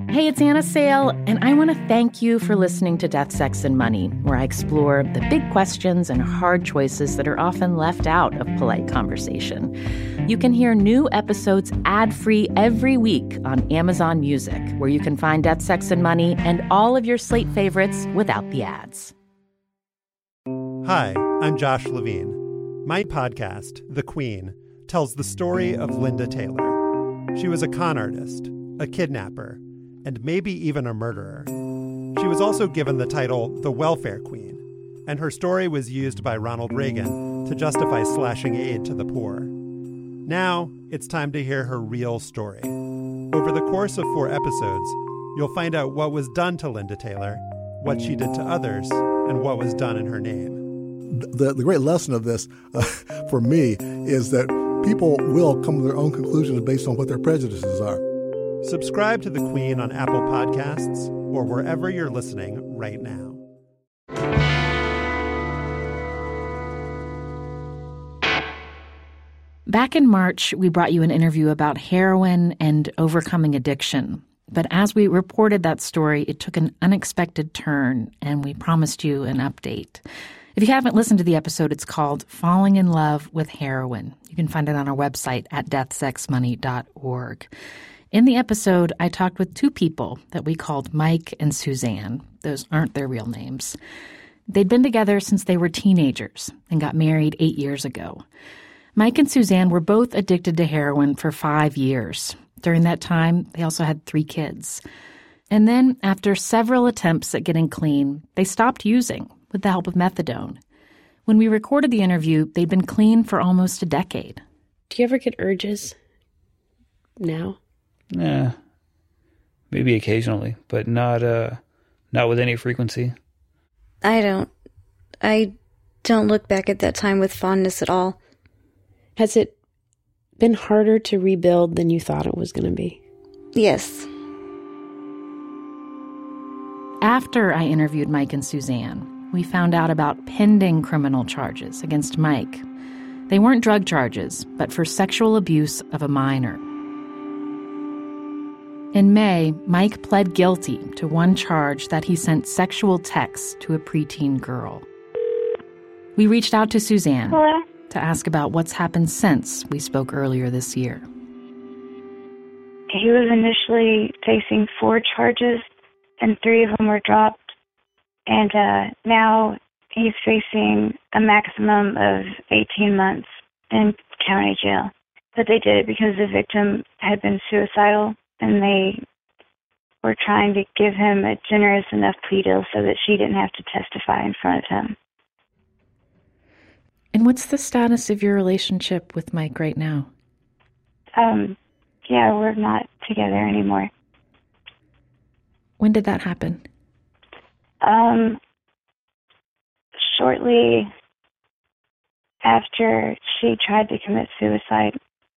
Hey, it's Anna Sale, and I want to thank you for listening to Death, Sex, and Money, where I explore the big questions and hard choices that are often left out of polite conversation. You can hear new episodes ad-free every week on Amazon Music, where you can find Death, Sex, and Money and all of your Slate favorites without the ads. Hi, I'm Josh Levine. My podcast, The Queen, tells the story of Linda Taylor. She was a con artist, a kidnapper, and maybe even a murderer. She was also given the title the Welfare Queen, and her story was used by Ronald Reagan to justify slashing aid to the poor. Now, it's time to hear her real story. Over the course of 4 episodes, you'll find out what was done to Linda Taylor, what she did to others, and what was done in her name. The great lesson of this, for me, is that people will come to their own conclusions based on what their prejudices are. Subscribe to The Queen on Apple Podcasts or wherever you're listening right now. Back in March, we brought you an interview about heroin and overcoming addiction. But as we reported that story, it took an unexpected turn, and we promised you an update. If you haven't listened to the episode, it's called Falling in Love with Heroin. You can find it on our website at deathsexmoney.org. In the episode, I talked with 2 people that we called Mike and Suzanne. Those aren't their real names. They'd been together since they were teenagers and got married 8 years ago. Mike and Suzanne were both addicted to heroin for 5 years. During that time, they also had 3 kids. And then, after several attempts at getting clean, they stopped using with the help of methadone. When we recorded the interview, they'd been clean for almost a decade. Do you ever get urges now? Yeah, maybe occasionally, but not with any frequency. I don't look back at that time with fondness at all. Has it been harder to rebuild than you thought it was going to be? Yes. After I interviewed Mike and Suzanne, we found out about pending criminal charges against Mike. They weren't drug charges, but for sexual abuse of a minor. In May, Mike pled guilty to one charge that he sent sexual texts to a preteen girl. We reached out to Suzanne to ask about what's happened since we spoke earlier this year. He was initially facing 4 charges, and 3 of them were dropped. And now he's facing a maximum of 18 months in county jail. But they did it because the victim had been suicidal, and they were trying to give him a generous enough plea deal so that she didn't have to testify in front of him. And what's the status of your relationship with Mike right now? Yeah, we're not together anymore. When did that happen? Shortly after she tried to commit suicide.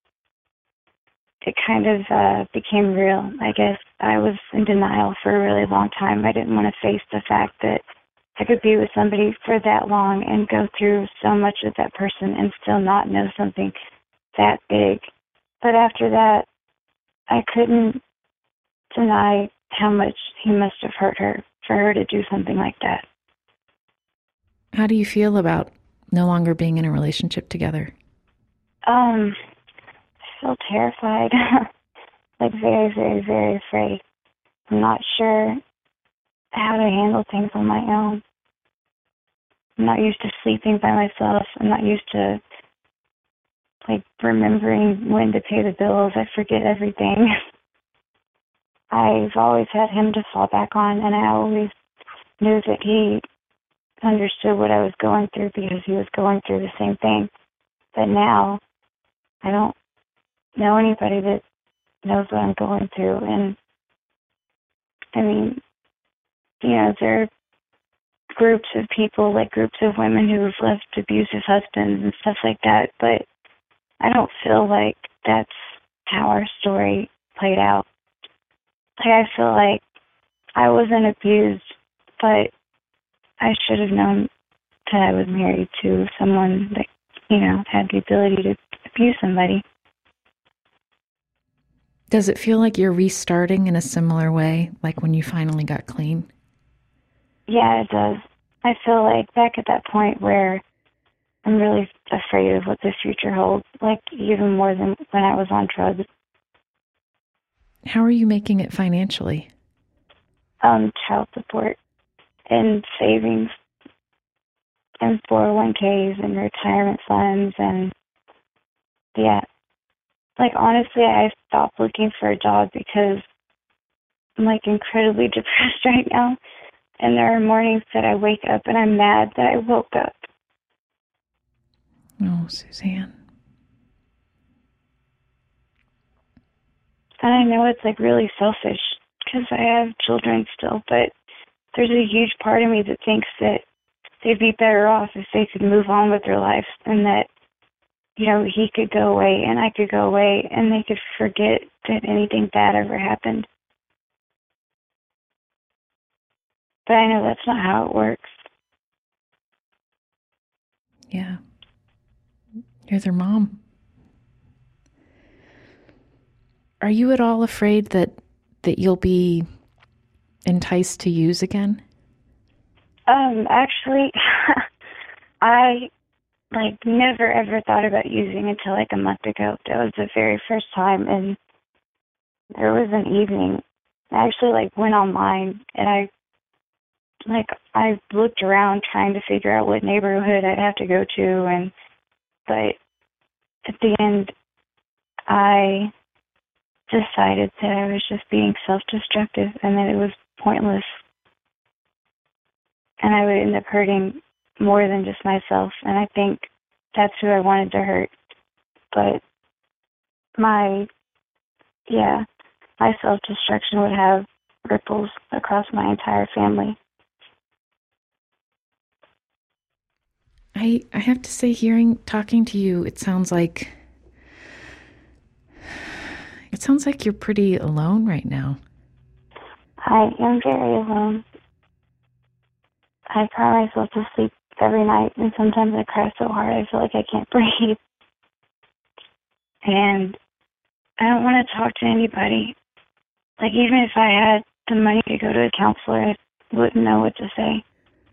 It kind of became real, I guess. I was in denial for a really long time. I didn't want to face the fact that I could be with somebody for that long and go through so much with that person and still not know something that big. But after that, I couldn't deny how much he must have hurt her for her to do something like that. How do you feel about no longer being in a relationship together? I feel terrified. Like very, very, very afraid. I'm not sure how to handle things on my own. I'm not used to sleeping by myself. I'm not used to remembering when to pay the bills. I forget everything. I've always had him to fall back on, and I always knew that he understood what I was going through because he was going through the same thing. But now, I don't know anybody that knows what I'm going through. And, I mean, there are groups of people, groups of women who have left abusive husbands and stuff like that, but I don't feel like that's how our story played out. I feel like I wasn't abused, but I should have known that I was married to someone that, had the ability to abuse somebody. Does it feel like you're restarting in a similar way, like when you finally got clean? Yeah, it does. I feel like back at that point where I'm really afraid of what the future holds, like even more than when I was on drugs. How are you making it financially? Child support and savings and 401ks and retirement funds and yeah. Like honestly, I stopped looking for a job because I'm like incredibly depressed right now. And there are mornings that I wake up and I'm mad that I woke up. Oh, Suzanne. And I know it's like really selfish because I have children still, but there's a huge part of me that thinks that they'd be better off if they could move on with their lives and that, you know, he could go away and I could go away and they could forget that anything bad ever happened. But I know that's not how it works. Yeah. You're their mom. Are you at all afraid that you'll be enticed to use again? Actually, I never ever thought about using until like a month ago. That was the very first time, and there was an evening. I actually went online and I looked around trying to figure out what neighborhood I'd have to go to, but at the end, I decided that I was just being self-destructive and that it was pointless. And I would end up hurting more than just myself. And I think that's who I wanted to hurt. But my self-destruction would have ripples across my entire family. I have to say, talking to you, it sounds like you're pretty alone right now. I am very alone. I cry myself to sleep every night, and sometimes I cry so hard I feel like I can't breathe. And I don't want to talk to anybody. Like, even if I had the money to go to a counselor, I wouldn't know what to say.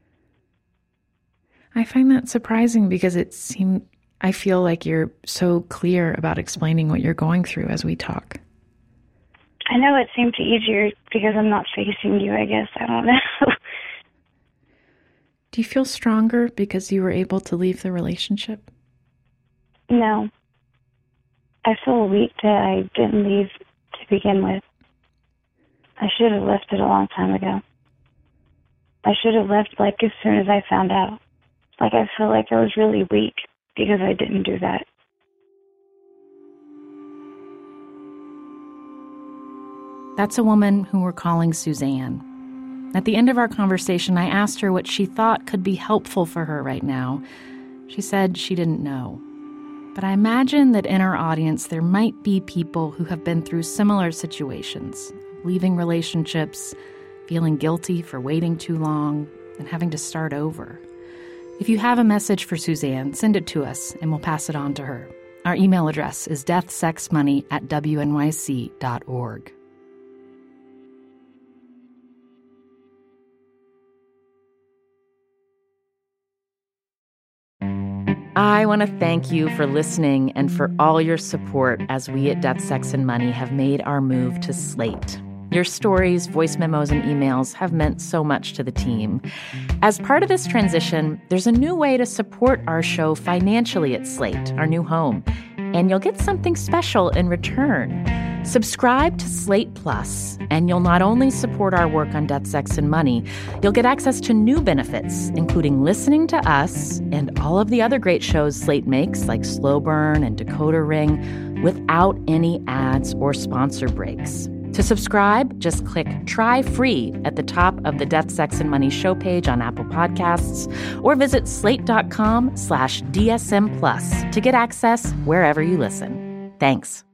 I find that surprising because I feel like you're so clear about explaining what you're going through as we talk. I know it seemed easier because I'm not facing you, I guess. I don't know. Do you feel stronger because you were able to leave the relationship? No. I feel weak that I didn't leave to begin with. I should have left it a long time ago. I should have left as soon as I found out. I feel like I was really weak because I didn't do that. That's a woman who we're calling Suzanne. At the end of our conversation, I asked her what she thought could be helpful for her right now. She said she didn't know. But I imagine that in our audience, there might be people who have been through similar situations, leaving relationships, feeling guilty for waiting too long, and having to start over. If you have a message for Suzanne, send it to us, and we'll pass it on to her. Our email address is deathsexmoney@wnyc.org. I want to thank you for listening and for all your support as we at Death, Sex, and Money have made our move to Slate. Your stories, voice memos, and emails have meant so much to the team. As part of this transition, there's a new way to support our show financially at Slate, our new home, and you'll get something special in return. Subscribe to Slate Plus, and you'll not only support our work on Death, Sex, and Money, you'll get access to new benefits, including listening to us and all of the other great shows Slate makes, like Slow Burn and Decoder Ring, without any ads or sponsor breaks. To subscribe, just click Try Free at the top of the Death, Sex, and Money show page on Apple Podcasts, or visit slate.com/DSM Plus to get access wherever you listen. Thanks.